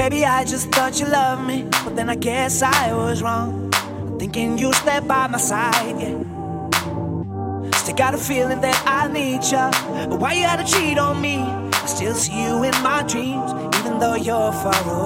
Baby, I just thought you loved me, but then I guess I was wrong, thinking you slept by my side, yeah. Still got a feeling that I need you, but why you had to cheat on me? I still see you in my dreams, even though you're far away.